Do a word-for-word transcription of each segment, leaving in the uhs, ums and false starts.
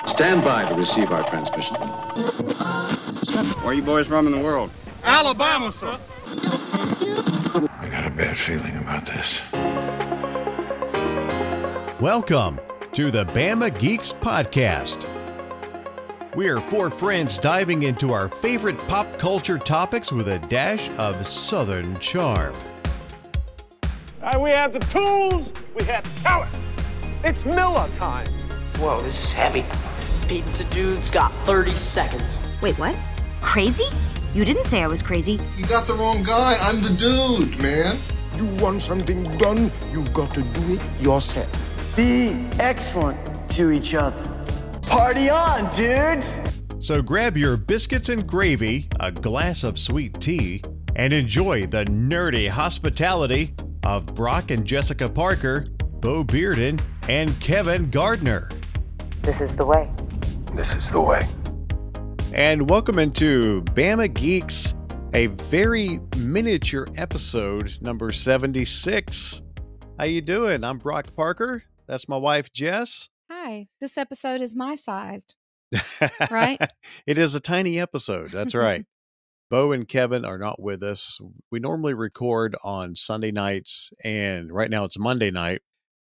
Stand by to receive our transmission. Where are you boys from in the world? Alabama, sir. I got a bad feeling about this. Welcome to the Bama Geeks Podcast. We are four friends diving into our favorite pop culture topics with a dash of Southern charm. Uh, we have the tools, we have talent. It's Miller time. Whoa, this is heavy. Pizza dude's got thirty seconds. Wait, what? Crazy? You didn't say I was crazy. You got the wrong guy. I'm the dude, man. You want something done, you've got to do it yourself. Be excellent to each other. Party on, dudes! So grab your biscuits and gravy, a glass of sweet tea, and enjoy the nerdy hospitality of Brock and Jessica Parker, Bo Bearden, and Kevin Gardner. This is the way. This is the way. And welcome into Bama Geeks, a very miniature episode, number seventy-six. How you doing? I'm Brock Parker. That's my wife, Jess. Hi. This episode is my sized, right? It is a tiny episode. That's right. Bo and Kevin are not with us. We normally record on Sunday nights, and right now it's Monday night.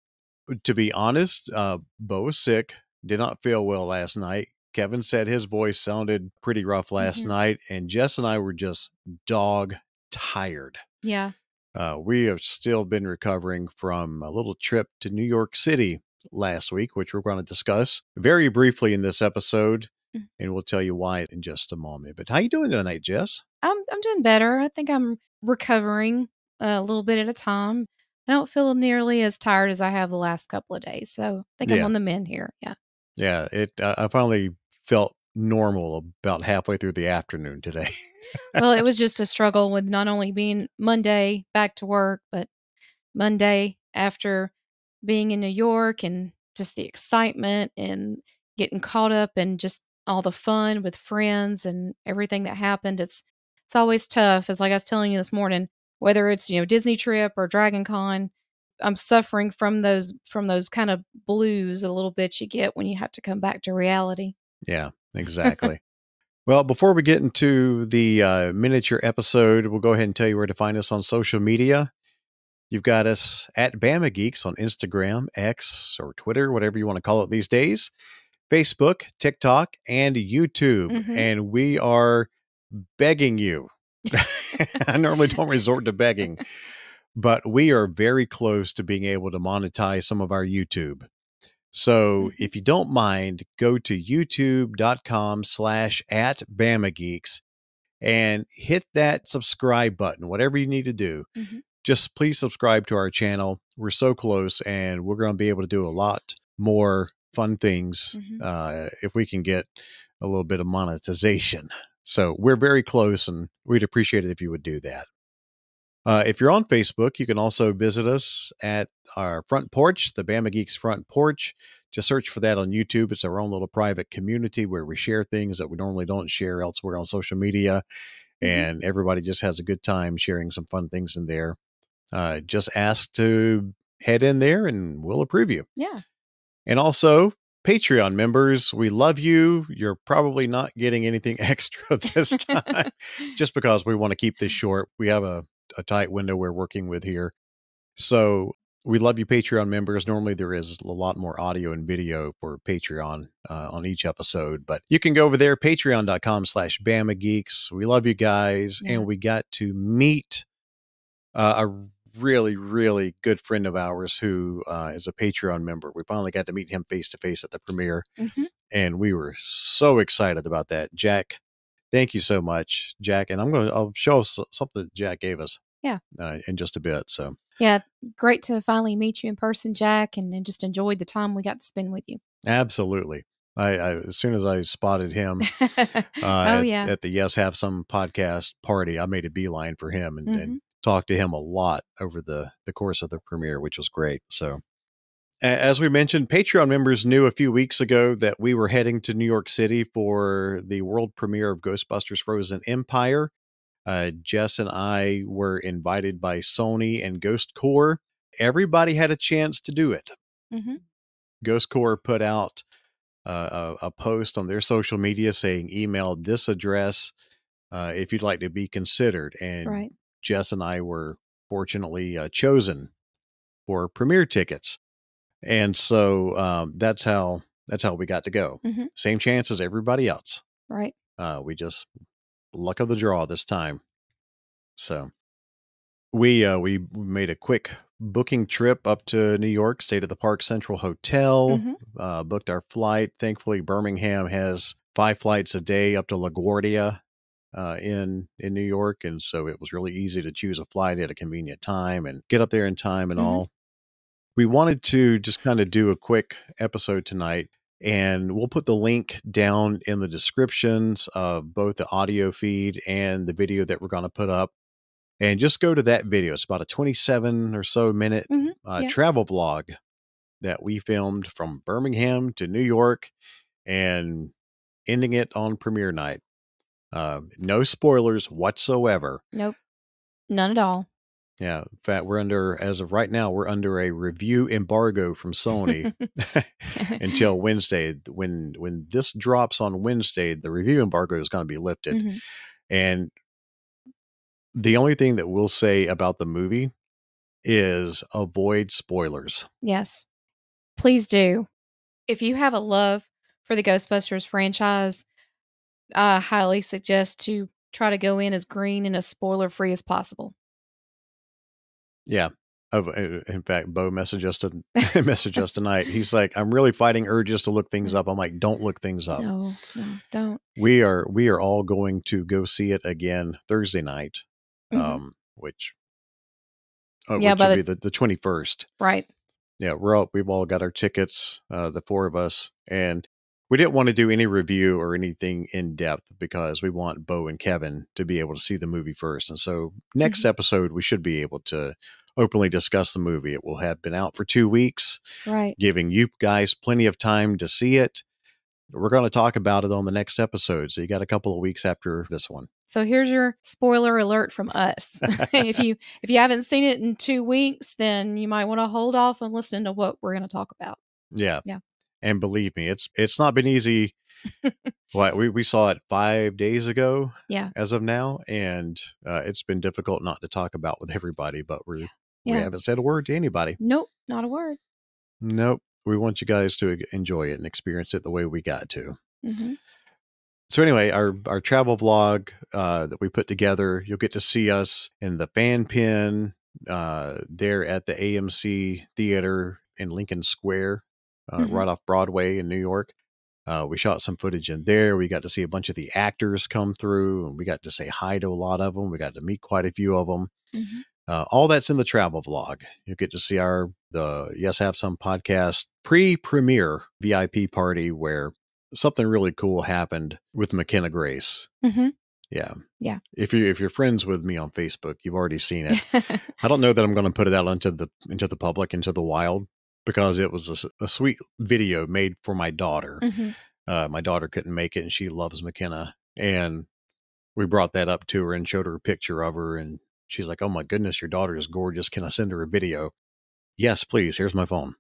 To be honest, uh, Bo was sick, did not feel well last night. Kevin said his voice sounded pretty rough last mm-hmm. night, and Jess and I were just dog tired. Yeah. Uh, we have still been recovering from a little trip to New York City last week, which we're going to discuss very briefly in this episode, mm-hmm. and we'll tell you why in just a moment. But how you doing tonight, Jess? I'm I'm doing better. I think I'm recovering a little bit at a time. I don't feel nearly as tired as I have the last couple of days, so I think yeah. I'm on the mend here. Yeah. Yeah. It. Uh, I finally felt normal about halfway through the afternoon today. Well, it was just a struggle with not only being Monday back to work, but Monday after being in New York and just the excitement and getting caught up and just all the fun with friends and everything that happened. It's it's always tough. As like I was telling you this morning, whether it's, you know, Disney trip or Dragon Con, I'm suffering from those from those kind of blues a little bit you get when you have to come back to reality. Yeah, exactly. Well, before we get into the uh, miniature episode, we'll go ahead and tell you where to find us on social media. You've got us at Bama Geeks on Instagram, X, or Twitter, whatever you want to call it these days, Facebook, TikTok, and YouTube. Mm-hmm. And we are begging you. I normally don't resort to begging, but we are very close to being able to monetize some of our YouTube. So if you don't mind, go to youtube.com slash at Bama Geeks and hit that subscribe button, whatever you need to do. Mm-hmm. Just please subscribe to our channel. We're so close, and we're going to be able to do a lot more fun things mm-hmm. uh, if we can get a little bit of monetization. So we're very close, and we'd appreciate it if you would do that. Uh, if you're on Facebook, you can also visit us at our front porch, the Bama Geeks front porch. Just search for that on YouTube. It's our own little private community where we share things that we normally don't share elsewhere on social media. Mm-hmm. And everybody just has a good time sharing some fun things in there. Uh, just ask to head in there and we'll approve you. Yeah. And also, Patreon members, we love you. You're probably not getting anything extra this time just because we want to keep this short. We have a a tight window we're working with here. So we love you, Patreon members. Normally there is a lot more audio and video for Patreon uh, on each episode, but you can go over there, patreon.com slash Bama Geeks. We love you guys. Yeah. And we got to meet uh, a really, really good friend of ours who uh, is a Patreon member. We finally got to meet him face to face at the premiere. Mm-hmm. And we were so excited about that. Jack, thank you so much, Jack. And I'm going to, I'll show us something that Jack gave us. Yeah. Uh, in just a bit. So, yeah, great to finally meet you in person, Jack, and, and just enjoyed the time we got to spend with you. Absolutely. I, I as soon as I spotted him uh, oh, at, yeah. at the Yes Have Some podcast party, I made a beeline for him and, mm-hmm. and talked to him a lot over the, the course of the premiere, which was great. So, as we mentioned, Patreon members knew a few weeks ago that we were heading to New York City for the world premiere of Ghostbusters Frozen Empire. Uh, Jess and I were invited by Sony and Ghost Corps. Everybody had a chance to do it. Mm-hmm. Ghost Corps put out uh, a, a post on their social media saying, email this address uh, if you'd like to be considered. And Right. Jess and I were fortunately uh, chosen for premiere tickets. And so um, that's how that's how we got to go. Mm-hmm. Same chance as everybody else. Right. Uh, we just luck of the draw this time. So we uh, we made a quick booking trip up to New York, stayed at the Park Central Hotel, Mm-hmm. uh, booked our flight. Thankfully, Birmingham has five flights a day up to LaGuardia uh, in in New York, and so it was really easy to choose a flight at a convenient time and get up there in time and Mhm. all. We wanted to just kind of do a quick episode tonight, and we'll put the link down in the descriptions of both the audio feed and the video that we're going to put up. And just go to that video. It's about a twenty-seven or so minute Mhm. uh, Yeah. travel vlog that we filmed from Birmingham to New York and ending it on premiere night. Uh, no spoilers whatsoever. Nope. None at all. Yeah. In fact, we're under, as of right now, we're under a review embargo from Sony until Wednesday. When when this drops on Wednesday, the review embargo is going to be lifted. Mhm. And the only thing that we'll say about the movie is avoid spoilers. Yes. Please do. If you have a love for the Ghostbusters franchise, I highly suggest to try to go in as green and as spoiler free as possible. Yeah. Oh, uh, in fact, Bo messaged us to message us tonight. He's like, I'm really fighting urges to look things up. I'm like, don't look things up. No, no, don't. We are we are all going to go see it again Thursday night, Mhm. um, which uh, Yeah, which by will the- be the, the twenty-first. Right. Yeah, we're all we've all got our tickets, uh, the four of us, and we didn't want to do any review or anything in depth because we want Bo and Kevin to be able to see the movie first. And so next Mhm. episode, we should be able to openly discuss the movie. It will have been out for two weeks, Right. giving you guys plenty of time to see it. We're going to talk about it on the next episode. So you got a couple of weeks after this one. So here's your spoiler alert from us. if you if you haven't seen it in two weeks, then you might want to hold off on listening to what we're going to talk about. Yeah. Yeah. And believe me, it's it's not been easy. Well, we, we saw it five days ago Yeah. as of now, and uh, it's been difficult not to talk about with everybody, but we're, we Yeah. haven't said a word to anybody. Nope. Not a word. Nope. We want you guys to enjoy it and experience it the way we got to. Mm-hmm. So anyway, our, our travel vlog uh, that we put together, you'll get to see us in the fan pen uh, there at the A M C Theater in Lincoln Square, uh, Mhm. right off Broadway in New York. Uh, we shot some footage in there. We got to see a bunch of the actors come through, and we got to say hi to a lot of them. We got to meet quite a few of them. Mhm. Uh, all that's in the travel vlog. You'll get to see our the Yes Have Some podcast pre-premiere V I P party where something really cool happened with McKenna Grace. Mm-hmm. Yeah. Yeah. If you if you're friends with me on Facebook, you've already seen it. I don't know that I'm going to put it out into the into the public, into the wild, because it was a, s- a sweet video made for my daughter. Mhm. Uh, my daughter couldn't make it, and she loves McKenna, and we brought that up to her and showed her a picture of her, and she's like, "Oh my goodness, your daughter is gorgeous. Can I send her a video?" Yes, please. Here's my phone.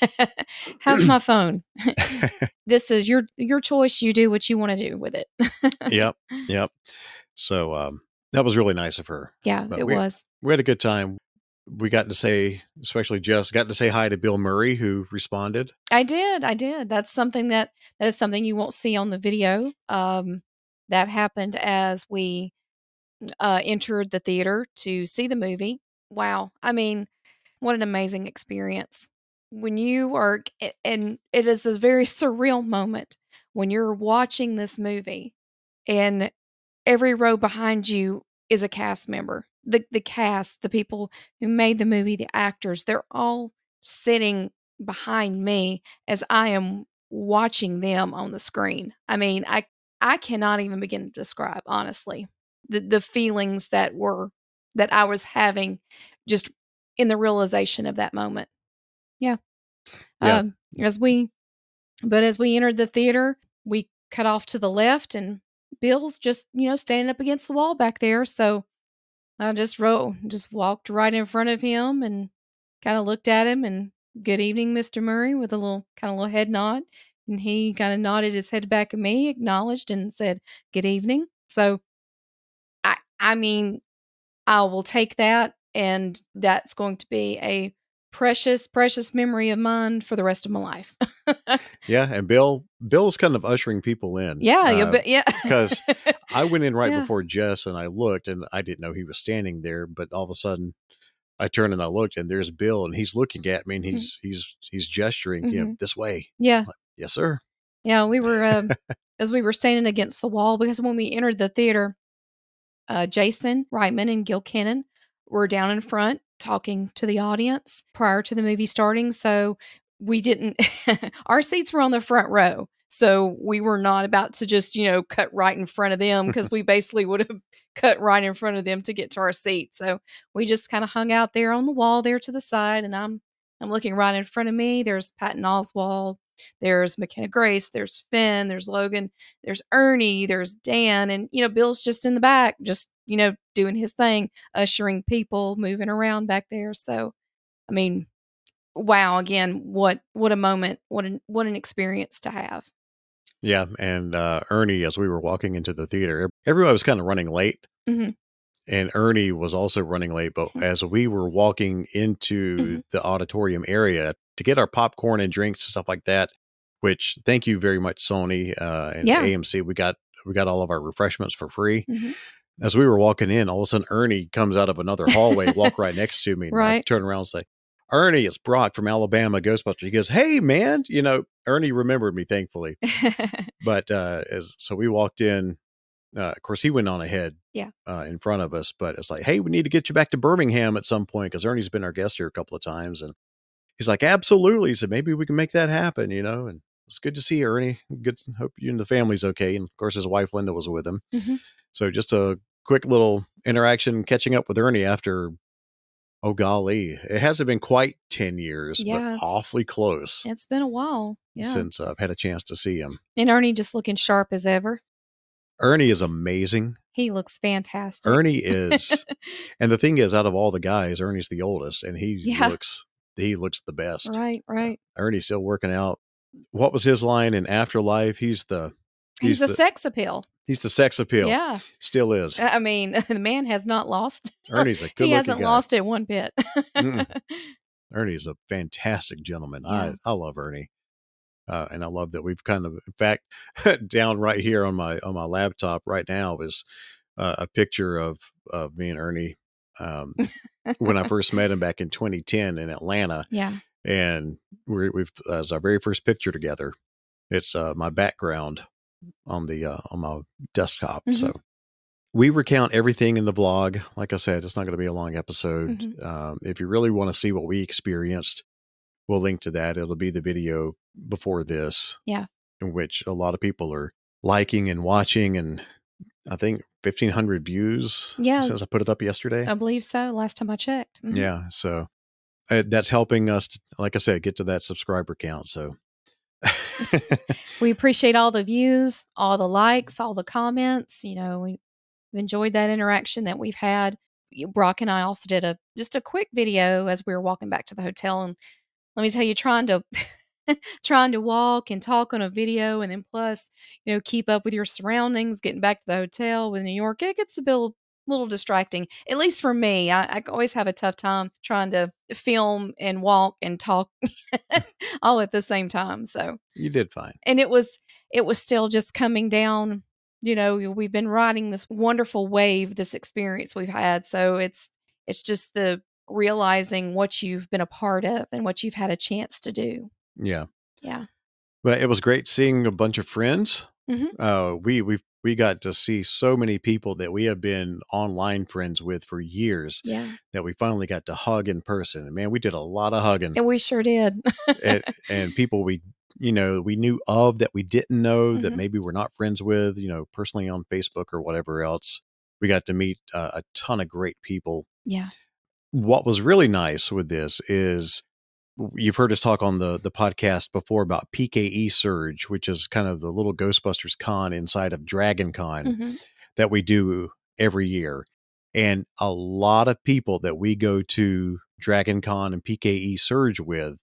Have my phone. This is your your choice. You do what you want to do with it. Yep, yep. So um, that was really nice of her. Yeah, But it we, was. we had a good time. We got to say, especially Jess, got to say hi to Bill Murray, who responded. I did. I did. That's something that that is something you won't see on the video. Um, that happened as we uh, entered the theater to see the movie. Wow. I mean, what an amazing experience. When you are, a- and it is a very surreal moment when you're watching this movie and every row behind you is a cast member. The the cast, the people who made the movie, the actors, they're all sitting behind me as I am watching them on the screen. I mean, I I cannot even begin to describe, honestly, the the feelings that were that I was having just in the realization of that moment. Yeah. Yeah. Um, as we but as we entered the theater, we cut off to the left and Bill's just, you know, standing up against the wall back there. So I just wrote, just walked right in front of him and kind of looked at him and good evening, Mister Murray, with a little kind of little head nod. And he kind of nodded his head back at me, acknowledged, and said, "Good evening." So, I, I mean, I will take that, and that's going to be a precious, precious memory of mine for the rest of my life. Yeah, and Bill, Bill's kind of ushering people in. Yeah, yeah, uh, but yeah, because I went in right Yeah. before Jess, and I looked, and I didn't know he was standing there. But all of a sudden, I turned and I looked, and there's Bill, and he's looking at me, and he's he's he's gesturing, you know, Mhm. this way. yeah, I'm like, yes, sir. yeah. We were um, as we were standing against the wall because when we entered the theater, uh, Jason Reitman and Gil Cannon were down in front talking to the audience prior to the movie starting. So we didn't, our seats were on the front row. So we were not about to just, you know, cut right in front of them because we basically would have cut right in front of them to get to our seat. So we just kind of hung out there on the wall there to the side. And I'm, I'm looking right in front of me. There's Patton Oswalt. There's McKenna Grace. There's Finn. There's Logan. There's Ernie, there's Dan, and, you know, Bill's just in the back, just, you know, doing his thing, ushering people, moving around back there. So, I mean, wow, again, what what a moment, what an what an experience to have. Yeah, and uh, Ernie, as we were walking into the theater, everybody was kind of running late, Mhm. and Ernie was also running late. But as we were walking into Mhm. the auditorium area to get our popcorn and drinks and stuff like that, which thank you very much, Sony uh, and Yeah. A M C, we got we got all of our refreshments for free. Mhm. As we were walking in, all of a sudden Ernie comes out of another hallway, walk right next to me, and I Right. turn around and say, "Ernie, it's Brock from Alabama Ghostbusters." He goes, "Hey, man," you know, Ernie remembered me, thankfully. But uh, as so we walked in, uh, of course he went on ahead, Yeah. uh, in front of us. But it's like, "Hey, we need to get you back to Birmingham at some point," because Ernie's been our guest here a couple of times, and he's like, "Absolutely." He said, "Maybe we can make that happen," you know. And it's good to see you, Ernie. Good. Hope you and the family's okay. And of course, his wife Linda was with him. Mhm. So just a quick little interaction, catching up with Ernie after. Oh golly, it hasn't been quite ten years, Yeah, but it's- awfully close It's been a while. Yeah. since I've had a chance to see him. And Ernie just looking sharp as ever. Ernie is amazing. He looks fantastic. Ernie is, and the thing is, out of all the guys, Ernie's the oldest, and he Yeah. looks he looks the best. Right, right. Ernie's still working out. What was his line in Afterlife? He's the He's, a the, sex appeal. he's the sex appeal. Yeah. Still is. I mean, the man has not lost. Ernie's a good He looking hasn't guy. lost it one bit. Mm-mm. Ernie's a fantastic gentleman. Yeah. I I love Ernie. Uh, and I love that we've kind of, in fact, down right here on my on my laptop right now is uh, a picture of of me and Ernie um, when I first met him back in twenty ten in Atlanta, Yeah. and we're, we've as our very first picture together. It's uh, my background on the uh, on my desktop. Mhm. So we recount everything in the blog. Like I said, it's not going to be a long episode. Mhm. Um, if you really want to see what we experienced, we'll link to that. It'll be the video before this. Yeah. In which a lot of people are liking and watching, and I think fifteen hundred views Yeah. since I put it up yesterday. I believe so. Last time I checked. Mhm. Yeah. So uh, that's helping us, to, like I said, get to that subscriber count. So We appreciate all the views, all the likes, all the comments. You know, we- we've enjoyed that interaction that we've had. You- Brock and I also did a just a quick video as we were walking back to the hotel, and let me tell you, trying to trying to walk and talk on a video, and then plus, you know, keep up with your surroundings, getting back to the hotel with New York, it gets a bit little distracting. At least for me, I, I always have a tough time trying to film and walk and talk all at the same time. So you did fine. and it was it was still just coming down. You know, we've been riding this wonderful wave, this experience we've had. So it's it's just the realizing what you've been a part of and what you've had a chance to do. Yeah. Yeah. But it was great seeing a bunch of friends. Mhm. Uh, we we we got to see so many people that we have been online friends with for years Yeah. that we finally got to hug in person. And man, we did a lot of hugging. And we sure did. and, and people we you know we knew of that we didn't know that Mhm. maybe we're not friends with, you know, personally on Facebook or whatever else. We got to meet uh, a ton of great people. Yeah. What was really nice with this is you've heard us talk on the the podcast before about P K E Surge, which is kind of the little Ghostbusters con inside of Dragon Con Mhm. that we do every year. And a lot of people that we go to Dragon Con and P K E Surge with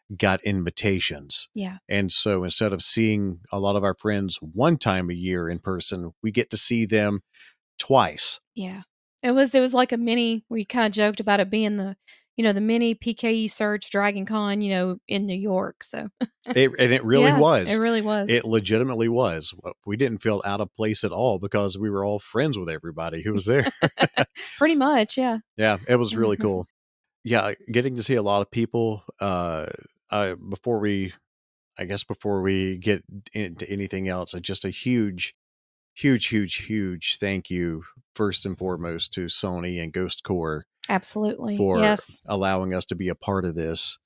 got invitations. Yeah. And so instead of seeing a lot of our friends one time a year in person, we get to see them twice. Yeah. It was it was like a mini, we kind of joked about it being the, you know, the mini P K E Surge Dragon Con, you know, in New York. So It, and it really Yeah, was. it really was. It legitimately was. We didn't feel out of place at all because we were all friends with everybody who was there. Pretty much, yeah. Yeah, it was really Mhm. cool. Yeah, getting to see a lot of people. Uh, uh, before we, I guess, before we get into anything else, uh, just a huge, huge, huge, huge thank you first and foremost to Sony and Ghost Core Absolutely. for Yes. allowing us to be a part of this.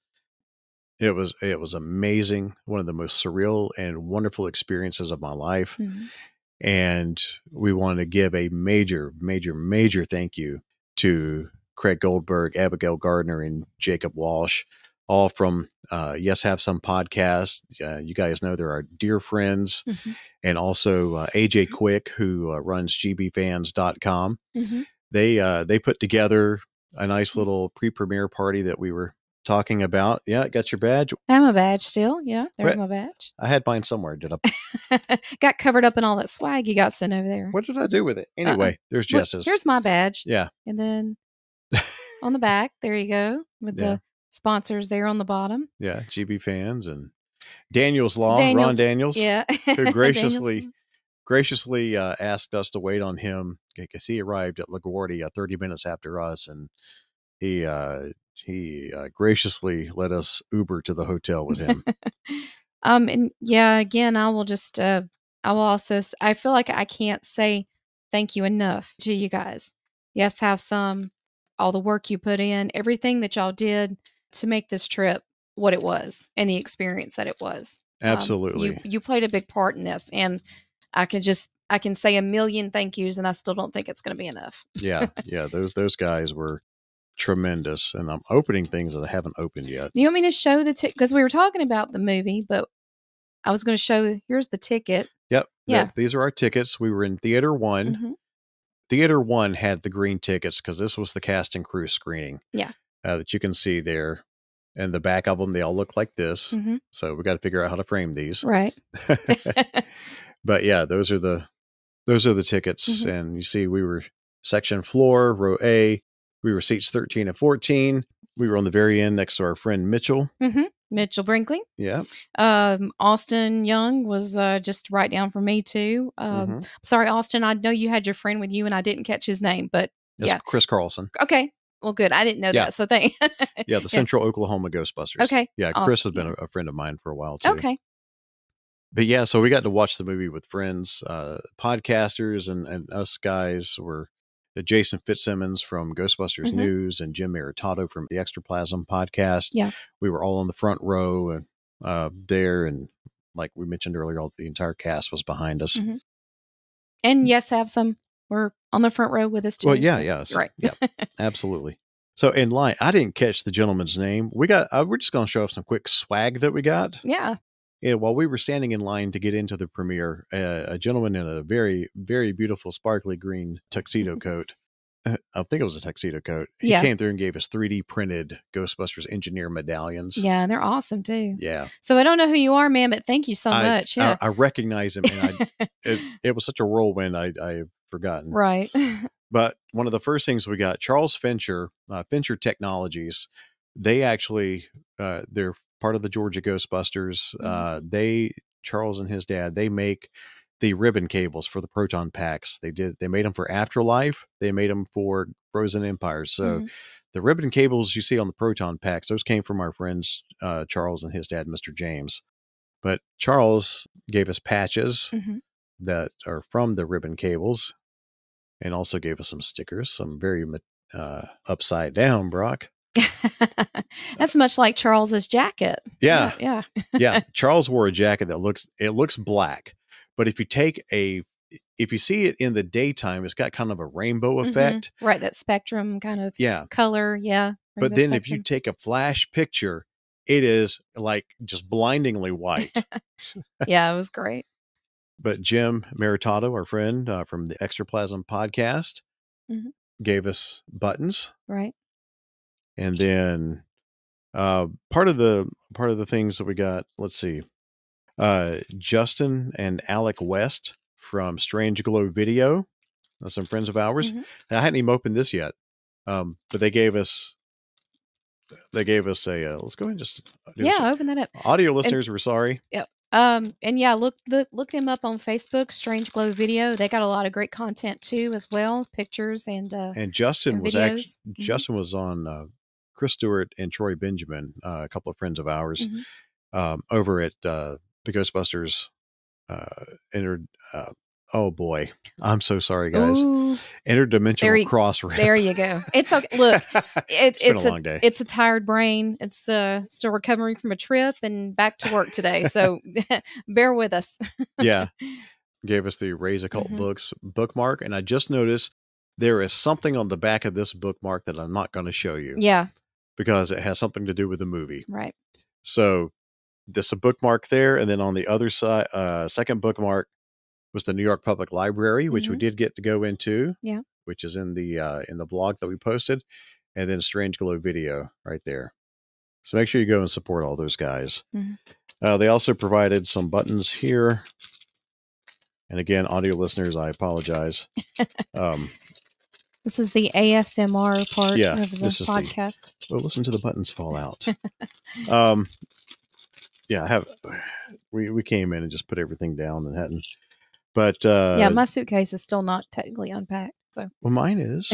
It was it was amazing, one of the most surreal and wonderful experiences of my life. Mhm. And we wanted to give a major, major, major thank you to Craig Goldberg, Abigail Gardner, and Jacob Walsh, all from uh, Yes Have Some podcast. Uh, you guys know they're our dear friends. Mhm. And also uh, A J Quick, who uh, runs G B fans dot com. Mhm. They uh, they put together a nice little pre-premiere party that we were talking about. Yeah, got your badge. I have a badge still. Yeah, there's What? my badge. I had mine somewhere. Did I? Got covered up in all that swag you got sent over there. What did I do with it? Anyway, Uh-uh. there's Look, Jess's. here's my badge. Yeah. And then on the back, there you go, with Yeah. the sponsors there on the bottom. Yeah, G B fans and Daniel's Law, Daniels- Ron Daniels, Yeah. who graciously Daniels- graciously uh, asked us to wait on him because he arrived at LaGuardia thirty minutes after us, and he uh, he uh, graciously let us Uber to the hotel with him. um, and yeah, again, I will just, uh, I will also, s- I feel like I can't say thank you enough to you guys. Yes, have some, all the work you put in, everything that y'all did to make this trip what it was and the experience that it was. Um, Absolutely. you, you played a big part in this, and I can just, I can say a million thank yous, and I still don't think it's going to be enough. yeah, yeah, those those guys were tremendous, and I'm opening things that I haven't opened yet. Do you want me to show the ticket? Because we were talking about the movie, but I was going to show, here's the ticket. Yep. Yeah. th- these are our tickets. We were in Theater One. Mhm. Theater One had the green tickets because this was the cast and crew screening. Yeah. Uh, that you can see there. And the back of them, they all look like this. Mhm. So we got to figure out how to frame these. Right. But yeah, those are the those are the tickets. Mhm. And you see, we were section floor, row A. We were seats thirteen and fourteen. We were on the very end next to our friend Mitchell. hmm Mitchell Brinkley. Yeah. Um, Austin Young was uh, just right down for me too. Um, Mhm. Sorry, Austin. I know you had your friend with you, and I didn't catch his name, but It's yeah. Chris Carlson. Okay. Well, good. I didn't know Yeah. that. So thank. Yeah, the Central Oklahoma Ghostbusters. Okay, Yeah, Chris has awesome, been yeah. a, a friend of mine for a while too. Okay. But yeah, so we got to watch the movie with friends, uh, podcasters, and, and us guys were uh, Jason Fitzsimmons from Ghostbusters Mhm. News and Jim Maritato from the Extraplasm podcast. Yeah. We were all on the front row and uh, there, and like we mentioned earlier, all the entire cast was behind us. Mhm. And yes, have some. We're on the front row with us too. Well, yeah, so- yeah, so- Right. yeah. Absolutely. So in line, I didn't catch the gentleman's name. We got. Uh, we're just going to show off some quick swag that we got. Yeah. Yeah, while we were standing in line to get into the premiere, uh, a gentleman in a very, very beautiful, sparkly green tuxedo coat. uh, I think it was a tuxedo coat. He Yeah. came through and gave us three D printed Ghostbusters engineer medallions. Yeah, they're awesome too. Yeah. So I don't know who you are, man, but thank you so I, much. Yeah. I, I recognize him, and I, it, it was such a whirlwind. I, I've forgotten. right. But one of the first things we got, Charles Fincher, uh, Fincher Technologies, they actually, uh, they're part of the Georgia Ghostbusters. Mhm. Uh, they, Charles and his dad, they make the ribbon cables for the proton packs. They did, they made them for Afterlife. They made them for Frozen Empires. So Mhm. the ribbon cables you see on the proton packs, those came from our friends, uh, Charles and his dad, Mister James. But Charles gave us patches Mhm. that are from the ribbon cables, and also gave us some stickers, some very uh, upside down, Brock. That's much like Charles's jacket. Yeah. Yeah. Yeah. Charles wore a jacket that looks, it looks black, but if you take a, if you see it in the daytime, it's got kind of a rainbow Mhm. effect. Right. That spectrum kind of Yeah. color. Yeah. But rainbow then if you spectrum. take a flash picture, it is like just blindingly white. Yeah, it was great. But Jim Maritato, our friend uh, from the Extraplasm podcast, Mhm. gave us buttons. Right. And then Uh, part of the part of the things that we got, let's see, uh, Justin and Alec West from Strange Glow Video, uh, some friends of ours. Mm-hmm. I hadn't even opened this yet, um, but they gave us they gave us a. Uh, let's go ahead and just do Yeah, some- open that up. audio And listeners. We're sorry. yep. Um, and yeah, look look look them up on Facebook, Strange Glow Video. They got a lot of great content too, as well, pictures and uh And Justin and was actually videos. Mhm. Justin was on uh, Chris Stewart and Troy Benjamin, uh, a couple of friends of ours, Mhm. um, over at uh, the Ghostbusters. Uh, inter, uh, oh boy, I'm so sorry, guys. Ooh, Interdimensional there you, cross rip. there you go. It's okay. Look, it, It's been it's a a long day. it's a tired brain. It's uh still recovering from a trip and back to work today. So bear with us. Yeah, gave us the Raise Occult Mhm. Books bookmark, and I just noticed there is something on the back of this bookmark that I'm not going to show you Yeah, because it has something to do with the movie. right. So this a bookmark there, and then on the other side, uh, second bookmark was the New York Public Library, which we Mhm. did get to go into. Yeah. Which is in the uh, in the blog that we posted, and then Strange Glow Video right there. So make sure you go and support all those guys. Mhm. Uh, they also provided some buttons here, and again, audio listeners, I apologize. Um, This is the A S M R part Yeah, of the this is the- podcast. well, listen to the buttons fall out. um, yeah, I have we we came in and just put everything down and hadn't. But uh, Yeah, my suitcase is still not technically unpacked. So well, mine is.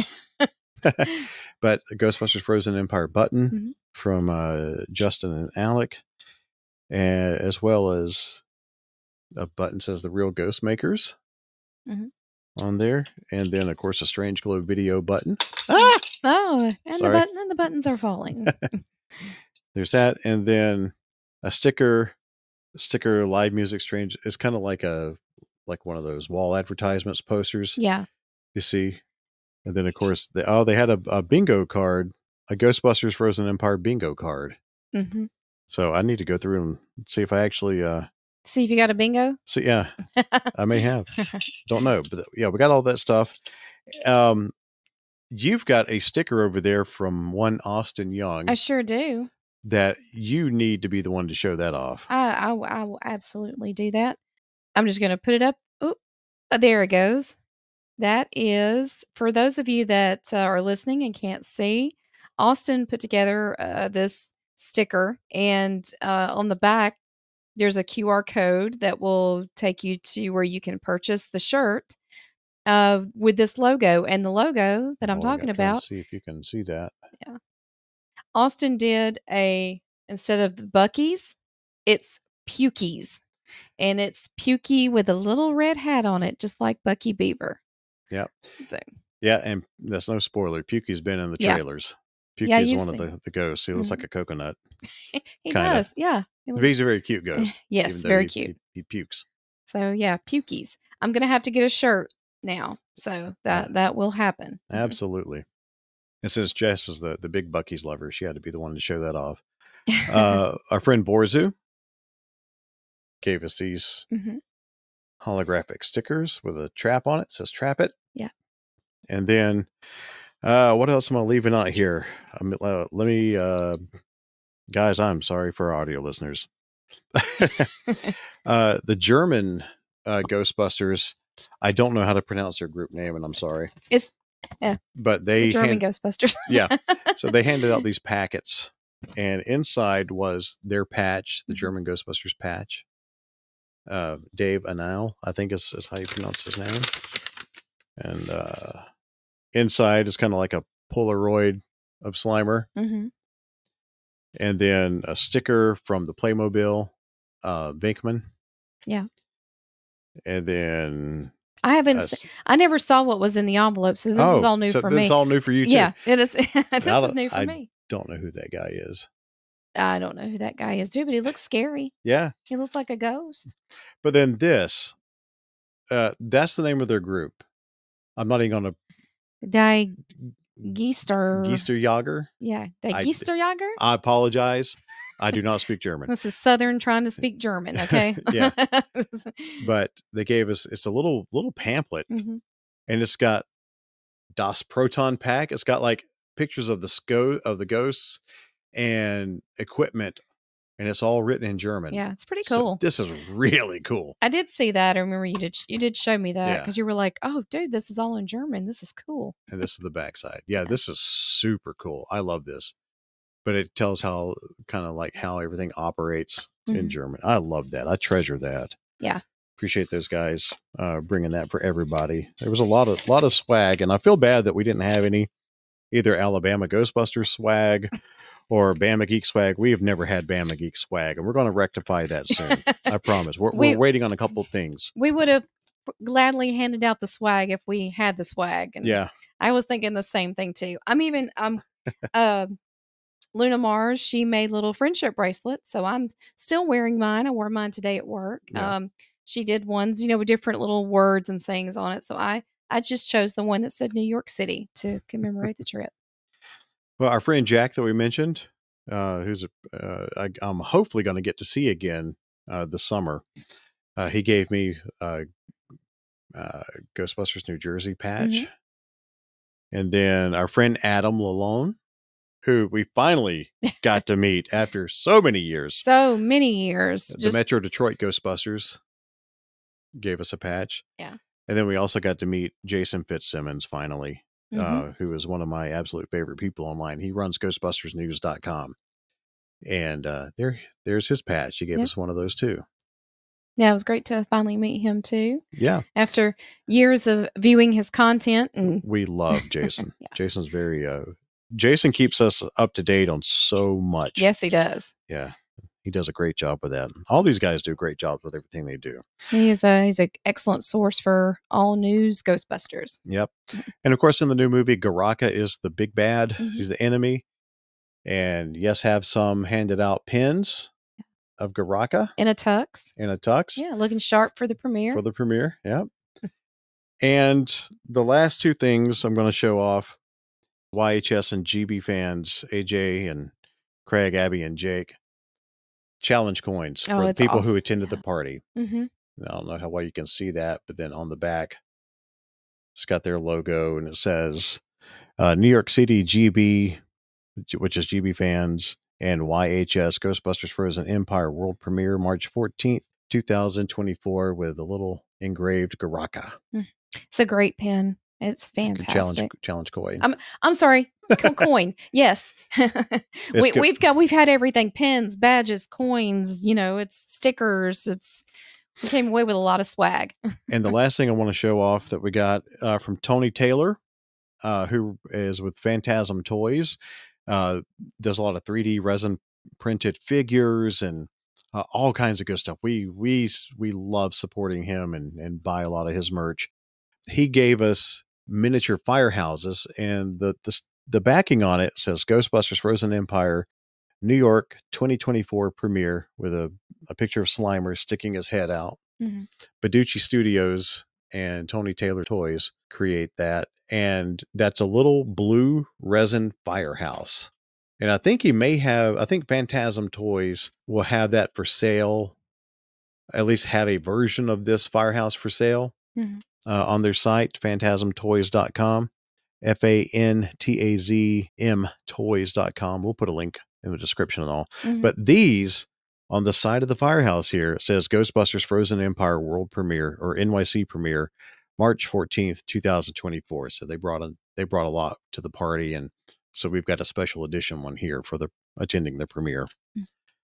But the Ghostbusters Frozen Empire button Mhm. from uh, Justin and Alec, and as well as a button says the Real Ghost Makers Mhm. on there, and then of course a Strange Glow Video button. Ah! oh, and Sorry. the button and the buttons are falling. There's that, and then a sticker, sticker live music strange. It's kind of like a like one of those wall advertisements posters Yeah. you see, and then of course they oh they had a, a bingo card, a Ghostbusters Frozen Empire bingo card. hmm So I need to go through and see if I actually uh See if you got a bingo. see. Yeah, I may have. Don't know, but yeah, we got all that stuff. Um, you've got a sticker over there from one Austin Young I sure do. that you need to be the one to show that off. I, I, w- I will absolutely do that. I'm just going to put it up. Oh, there it goes. That is, for those of you that uh, are listening and can't see, Austin put together uh, this sticker, and uh, on the back, there's a Q R code that will take you to where you can purchase the shirt uh, with this logo. And the logo that I'm Oh, I talking gotta try to about, see if you can see that. Austin did a, instead of the Bucky's, it's Pukies. And it's Pukey with a little red hat on it, just like Bucky Beaver. Yep. So, Yeah, and that's no spoiler. Pukey's been in the Yeah. trailers. Pukey Yeah, is you've one of seen the, the ghosts. He looks Mhm. like a coconut. he Kinda. does. Yeah. He looks- He's a very cute ghost. Yes, even though very he- cute. He, he pukes. So yeah, Pukies. I'm gonna have to get a shirt now. So that that will happen. Mhm. Absolutely. And since Jess is the, the big Bucky's lover, she had to be the one to show that off. Uh, our friend Borzu gave us these Mhm. holographic stickers with a trap on it. It says trap it. Yeah. And then uh, what else am I leaving out here? Um, uh, let me, uh, guys, I'm sorry for our audio listeners. uh, the German uh, Ghostbusters, I don't know how to pronounce their group name, and I'm sorry. It's But they the German hand- Ghostbusters. yeah. So they handed out these packets, and inside was their patch, the Mhm. German Ghostbusters patch. Uh, Dave Anal, I think is, is how you pronounce his name. And uh, inside is kind of like a Polaroid of Slimer, hmm and then a sticker from the Playmobil uh, Vinkman. Yeah. And then I haven't. uh, se- I never saw what was in the envelope, so this oh, is all new so for this me. is all new for you too. Yeah, it is. this Now is that new for I- me. Don't know who that guy is. I don't know who that guy is, too, but he looks scary. Yeah. He looks like a ghost. But then this, uh, that's the name of their group. I'm not even going to Die Geister. Geister Jager. Yeah, Die I- Geisterjäger. I apologize. I do not speak German. This is Southern trying to speak German. Okay. Yeah. But they gave us, it's a little little pamphlet, Mhm. and it's got Das Proton Pack. It's got like pictures of the sco of the ghosts, and equipment, and it's all written in German. Yeah, it's pretty So cool. this is really cool. I did see that. I remember you did you did show me that Yeah. because you were like, "Oh, dude, this is all in German. This is cool." And this is the backside. Yeah, this is super cool. I love this. But it tells how kind of like how everything operates in Mhm. German. I love that. I treasure that. Yeah. Appreciate those guys uh, bringing that for everybody. There was a lot of lot of swag, and I feel bad that we didn't have any either Alabama Ghostbusters swag or Bama Geek swag. We have never had Bama Geek swag, and we're going to rectify that soon. I promise. We're, We- we're waiting on a couple of things. We would have gladly handed out the swag if we had the swag. And Yeah. I was thinking the same thing too. I'm even um uh Luna Mars, she made little friendship bracelets, so I'm still wearing mine. I wore mine today at work. Yeah. Um she did ones, you know, with different little words and sayings on it. So I I just chose the one that said New York City to commemorate the trip. Well, our friend Jack that we mentioned, uh, who's uh, I, I'm hopefully going to get to see again uh, this summer. Uh, he gave me a uh, Ghostbusters New Jersey patch, Mhm. and then our friend Adam Lalone, who we finally got to meet after so many years. So many years. The Just Metro Detroit Ghostbusters gave us a patch. Yeah. And then we also got to meet Jason Fitzsimmons finally, Mhm. uh, who is one of my absolute favorite people online. He runs ghostbusters news dot com. And uh, there, there's his patch. He gave Yeah. us one of those too. Yeah, it was great to finally meet him too. Yeah. After years of viewing his content and We love Jason. Yeah. Jason's very, uh, Jason keeps us up to date on so much. yes, he does. Yeah. He does a great job with that. All these guys do great jobs with everything they do. He's a he's an excellent source for all news Ghostbusters. Yep. And of course, in the new movie, Garaka is the big bad. Mhm. He's the enemy. And yes, have some handed out pins of Garaka In a tux. in a tux Yeah, looking sharp for the premiere. for the premiere. Yep. And the last two things I'm going to show off Y H S and G B fans, A J and Craig, Abby, and Jake, challenge coins Oh, for the it's people who awesome. attended Yeah. the party. hmm I don't know how well you can see that, but then on the back, it's got their logo and it says uh, New York City G B, which is G B fans, and Y H S Ghostbusters Frozen Empire world premiere March fourteenth, twenty twenty-four, with a little engraved Garaka. It's a great pin. It's Challenge, fantastic. challenge coin. I'm I'm sorry, co- coin. Yes, we, good. we've got we've had everything: pins, badges, coins. You know, it's stickers. It's we came away with a lot of swag. And the last thing I want to show off that we got uh, from Tony Taylor, uh, who is with Phantasm Toys, uh, does a lot of three D resin printed figures and uh, all kinds of good stuff. We we s- we love supporting him and and buy a lot of his merch. He gave us miniature firehouses, and the the s- the backing on it says Ghostbusters Frozen Empire, New York twenty twenty-four premiere, with a, a picture of Slimer sticking his head out. Mhm. Beducci Studios and Tony Taylor Toys create that. And that's a little blue resin firehouse. And I think he may have, I think Phantasm Toys will have that for sale, at least have a version of this firehouse for sale Mhm. uh, on their site, phantasm toys dot com, F A N T A Z M toys dot com. We'll put a link in the description and all. Mhm. But these on the side of the firehouse here it says Ghostbusters Frozen Empire world premiere or N Y C premiere March fourteenth, twenty twenty-four. So they brought a, they brought a lot to the party. And so we've got a special edition one here for the attending the premiere. Mm.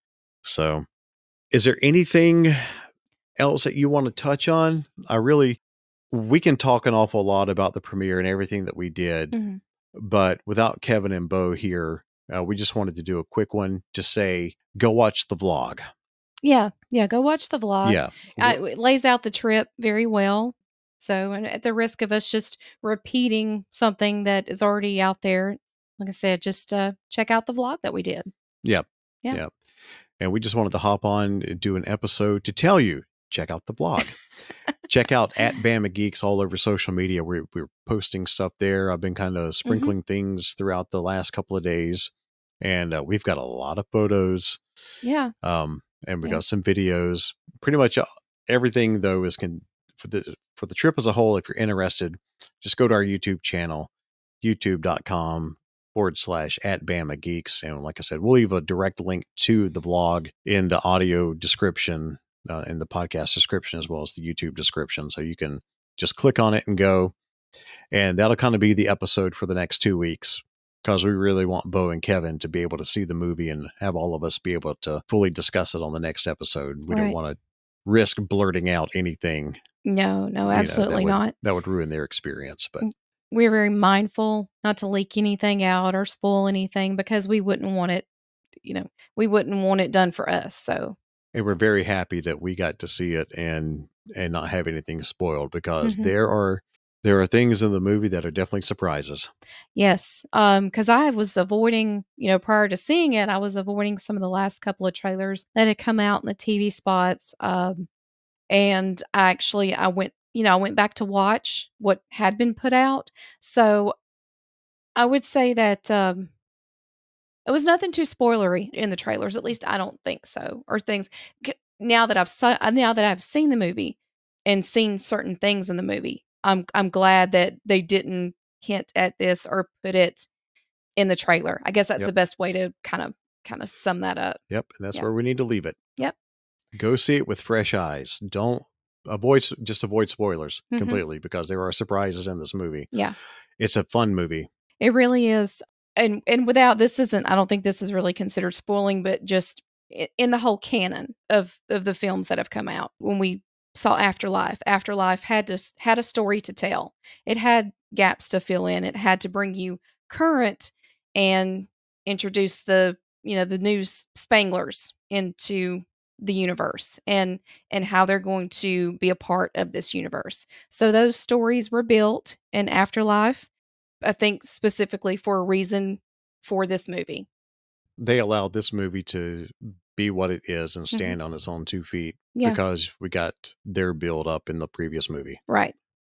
So is there anything else that you want to touch on? I really, we can talk an awful lot about the premiere and everything that we did, Mhm. but without Kevin and Bo here, uh, we just wanted to do a quick one to say, go watch the vlog. Yeah, yeah. Go watch the vlog. Yeah. Uh, it lays out the trip very well. So, and at the risk of us just repeating something that is already out there, like I said, just uh, check out the vlog that we did. Yep. Yeah. Yep. And we just wanted to hop on and do an episode to tell you, check out the blog. Check out at Bama Geeks all over social media. We're, we're posting stuff there. I've been kind of sprinkling things throughout the last couple of days. And uh, we've got a lot of photos. Yeah. Um, and we Yeah. got some videos. Pretty much uh, everything, though, is can for the for the trip as a whole. If you're interested, just go to our YouTube channel, youtube dot com forward slash at Bama Geeks. And like I said, we'll leave a direct link to the vlog in the audio description, uh, in the podcast description, as well as the YouTube description. So you can just click on it and go. And that'll kind of be the episode for the next two weeks because we really want Bo and Kevin to be able to see the movie and have all of us be able to fully discuss it on the next episode. We Right. don't want to risk blurting out anything. No, no, you know, absolutely that would, not. That would ruin their experience. But We're very mindful not to leak anything out or spoil anything because we wouldn't want it, you know, we wouldn't want it done for us. So, and we're very happy that we got to see it and and not have anything spoiled because Mhm. there are there are things in the movie that are definitely surprises. yes, um, because I was avoiding, you know, prior to seeing it, I was avoiding some of the last couple of trailers that had come out in the T V spots. Um, and I actually, I went, you know, I went back to watch what had been put out. So I would say that um, it was nothing too spoilery in the trailers. At least I don't think so. Or things c- now that I've saw, now that I've seen the movie and seen certain things in the movie, I'm I'm glad that they didn't hint at this or put it in the trailer. I guess that's Yep. the best way to kind of kind of sum that up. Yep. And that's Yeah. where we need to leave it. Yep. Go see it with fresh eyes. Don't avoid, just avoid spoilers Mhm. completely because there are surprises in this movie. Yeah. It's a fun movie. It really is. And and without this isn't I don't think this is really considered spoiling, but just i- in the whole canon of of the films that have come out. When we saw Afterlife, Afterlife had to s- had a story to tell. It had gaps to fill in. It had to bring you current and introduce the, you know, the new s- Spanglers into the universe and and how they're going to be a part of this universe. So those stories were built in Afterlife, I think specifically for a reason for this movie. They allowed this movie to be what it is and Mhm. stand on its own two feet Yeah. because we got their build up in the previous movie. Right.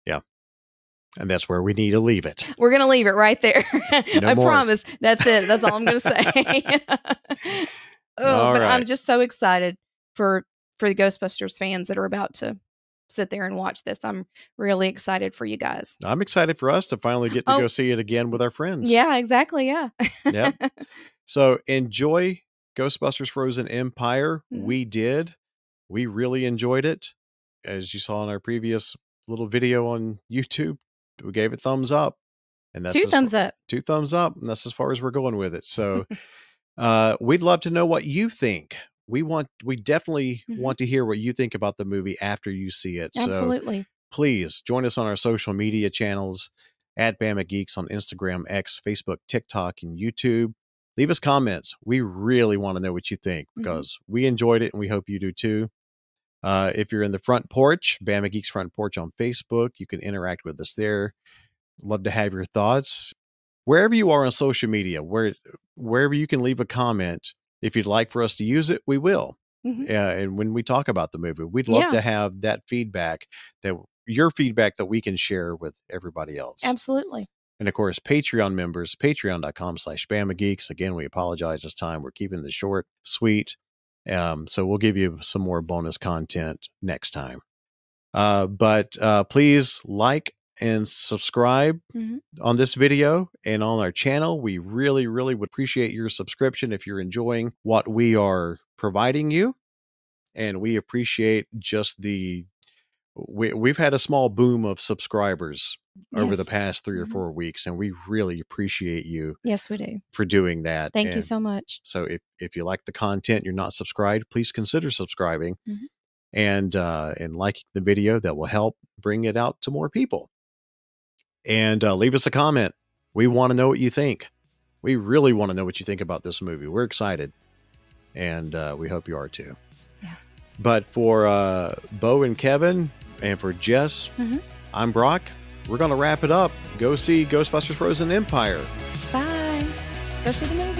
And that's where we need to leave it. We're going to leave it right there. No I more. promise. That's it. That's all I'm going to say. oh, All but I'm right. just so excited for for the Ghostbusters fans that are about to sit there and watch this. I'm really excited for you guys. I'm excited for us to finally get to Oh. go see it again with our friends. Yeah, exactly. Yeah. Yep. So enjoy Ghostbusters Frozen Empire. Mhm. We did. We really enjoyed it. As you saw in our previous little video on YouTube, we gave it thumbs up. And that's Two as thumbs far- up. Two thumbs up. And that's as far as we're going with it. So uh, we'd love to know what you think. We want, we definitely Mhm. want to hear what you think about the movie after you see it. So Absolutely. please join us on our social media channels at Bama Geeks on Instagram, X, Facebook, TikTok, and YouTube. Leave us comments. We really want to know what you think because we enjoyed it and we hope you do too. Uh, if you're in the front porch, Bama Geeks Front Porch on Facebook, you can interact with us there. Love to have your thoughts. Wherever you are on social media, where wherever you can leave a comment, if you'd like for us to use it, we will. Mhm. Uh, and when we talk about the movie, we'd love Yeah. to have that feedback, that your feedback that we can share with everybody else. Absolutely. And of course, Patreon members, patreon.com slash Bama Geeks. Again, we apologize this time. We're keeping this short, sweet. Um, so we'll give you some more bonus content next time. Uh, but uh, please like and subscribe Mhm. on this video and on our channel. We really, really would appreciate your subscription if you're enjoying what we are providing you. And we appreciate just the, we, we've had a small boom of subscribers over the Yes. past three or Mhm. four weeks, and we really appreciate you Yes, we do. for doing that. Thank you And so much. so if, if you like the content, you're not subscribed, please consider subscribing Mhm. and, uh, and liking the video. That will help bring it out to more people. And uh, leave us a comment. We want to know what you think. We really want to know what you think about this movie. We're excited. And uh, we hope you are too. Yeah. But for uh, Bo and Kevin and for Jess, Mhm. I'm Brock. We're going to wrap it up. Go see Ghostbusters Frozen Empire. Bye. Go see the movie.